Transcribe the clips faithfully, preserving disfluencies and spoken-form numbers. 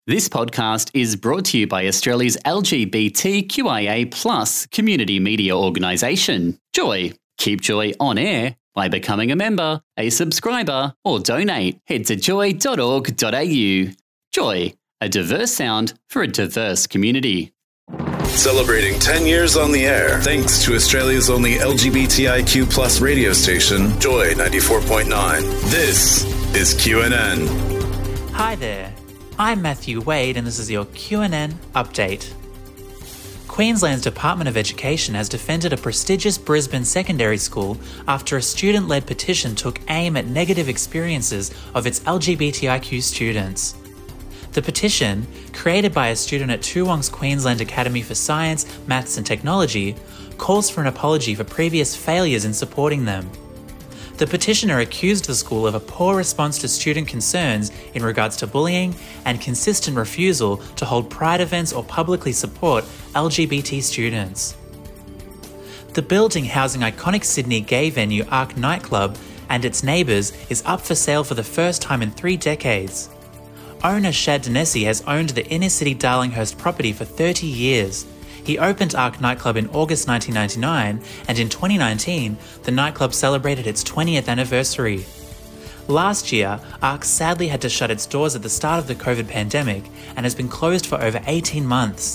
This podcast is brought to you by Australia's L G B T Q I A plus community media organisation, Joy. Keep Joy on air by becoming a member, a subscriber, or donate. Head to joy dot org dot a u. Joy, a diverse sound for a diverse community. Celebrating ten years on the air, thanks to Australia's only L G B T I Q plus radio station, Joy ninety-four point nine. This is Q N N. Hi there, I'm Matthew Wade and this is your Q N N update. Queensland's Department of Education has defended a prestigious Brisbane secondary school after a student-led petition took aim at negative experiences of its L G B T I Q students. The petition, created by a student at Toowong's Queensland Academy for Science, Maths and Technology, calls for an apology for previous failures in supporting them. The petitioner accused the school of a poor response to student concerns in regards to bullying and consistent refusal to hold pride events or publicly support L G B T students. The building housing iconic Sydney gay venue Arc Nightclub and its neighbours is up for sale for the first time in three decades. Owner Shad Denesi has owned the inner-city Darlinghurst property for thirty years. He opened Arc Nightclub in August nineteen ninety-nine, and in twenty nineteen, the nightclub celebrated its twentieth anniversary. Last year, Arc sadly had to shut its doors at the start of the COVID pandemic and has been closed for over eighteen months.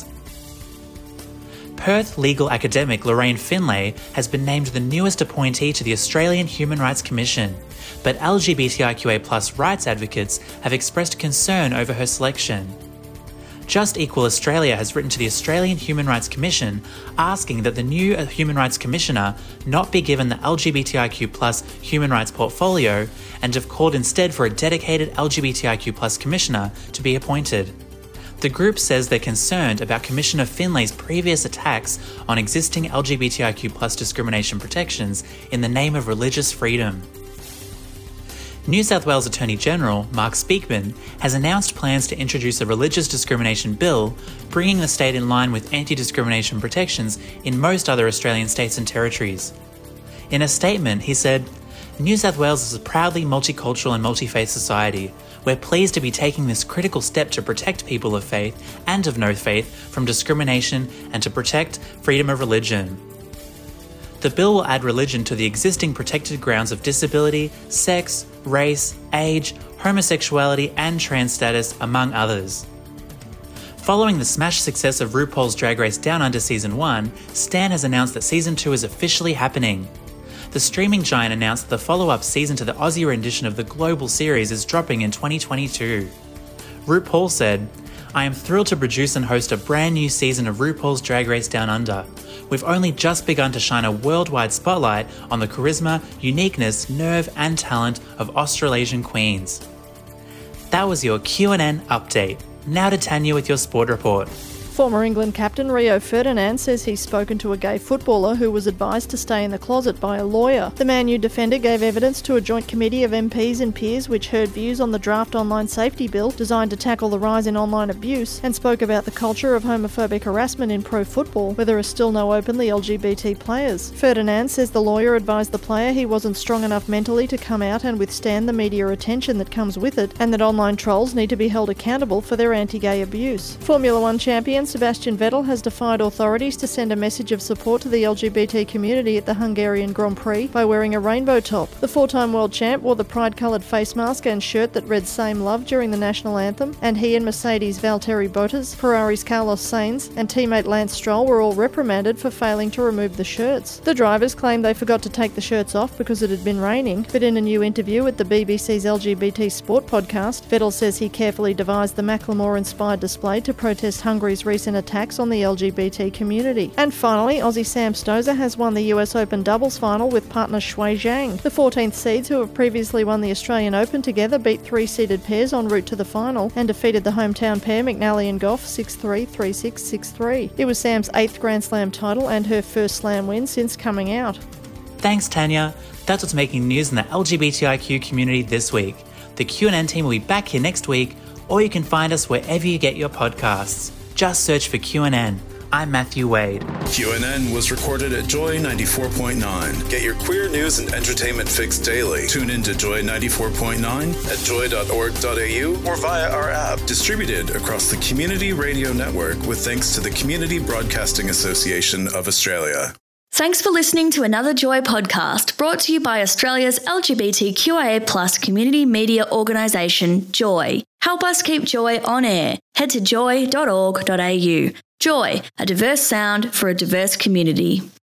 Perth legal academic Lorraine Finlay has been named the newest appointee to the Australian Human Rights Commission, but L G B T I Q A plus rights advocates have expressed concern over her selection. Just Equal Australia has written to the Australian Human Rights Commission asking that the new Human Rights Commissioner not be given the L G B T I Q plus human rights portfolio and have called instead for a dedicated L G B T I Q plus Commissioner to be appointed. The group says they're concerned about Commissioner Finlay's previous attacks on existing L G B T I Q plus discrimination protections in the name of religious freedom. New South Wales Attorney-General Mark Speakman has announced plans to introduce a religious discrimination bill, bringing the state in line with anti-discrimination protections in most other Australian states and territories. In a statement, he said, "New South Wales is a proudly multicultural and multi-faith society. We're pleased to be taking this critical step to protect people of faith and of no faith from discrimination and to protect freedom of religion." The bill will add religion to the existing protected grounds of disability, sex, race, age, homosexuality and trans status, among others. Following the smash success of RuPaul's Drag Race Down Under Season one, Stan has announced that Season two is officially happening. The streaming giant announced that the follow-up season to the Aussie rendition of the global series is dropping in twenty twenty-two. RuPaul said, "I am thrilled to produce and host a brand new season of RuPaul's Drag Race Down Under. We've only just begun to shine a worldwide spotlight on the charisma, uniqueness, nerve and talent of Australasian queens." That was your Q N N update. Now to Tanya with your sport report. Former England captain Rio Ferdinand says he's spoken to a gay footballer who was advised to stay in the closet by a lawyer. The Man U defender gave evidence to a joint committee of M Ps and peers which heard views on the draft online safety bill designed to tackle the rise in online abuse and spoke about the culture of homophobic harassment in pro football, where there are still no openly L G B T players. Ferdinand says the lawyer advised the player he wasn't strong enough mentally to come out and withstand the media attention that comes with it, and that online trolls need to be held accountable for their anti-gay abuse. Formula One champion Sebastian Vettel has defied authorities to send a message of support to the L G B T community at the Hungarian Grand Prix by wearing a rainbow top. The four-time world champ wore the pride-coloured face mask and shirt that read "Same Love" during the national anthem, and he and Mercedes' Valtteri Bottas, Ferrari's Carlos Sainz and teammate Lance Stroll were all reprimanded for failing to remove the shirts. The drivers claimed they forgot to take the shirts off because it had been raining, but in a new interview with the B B C's L G B T Sport podcast, Vettel says he carefully devised the Macklemore-inspired display to protest Hungary's recent attacks on the L G B T community. And finally, Aussie Sam Stosur has won the U S Open doubles final with partner Shui Zhang. The fourteenth seeds, who have previously won the Australian Open together, beat three-seeded pairs en route to the final and defeated the hometown pair McNally and Goff six three, three six, six three. It was Sam's eighth Grand Slam title and her first Slam win since coming out. Thanks, Tanya. That's what's making news in the L G B T I Q community this week. The Q N N team will be back here next week, or you can find us wherever you get your podcasts. Just search for Q N N. I'm Matthew Wade. Q N N was recorded at Joy ninety-four point nine. Get your queer news and entertainment fix daily. Tune in to Joy ninety-four point nine at joy dot org dot a u or via our app. Distributed across the Community Radio Network with thanks to the Community Broadcasting Association of Australia. Thanks for listening to another Joy podcast brought to you by Australia's L G B T Q I A plus community media organisation, Joy. Help us keep Joy on air. Head to joy dot org dot a u. Joy, a diverse sound for a diverse community.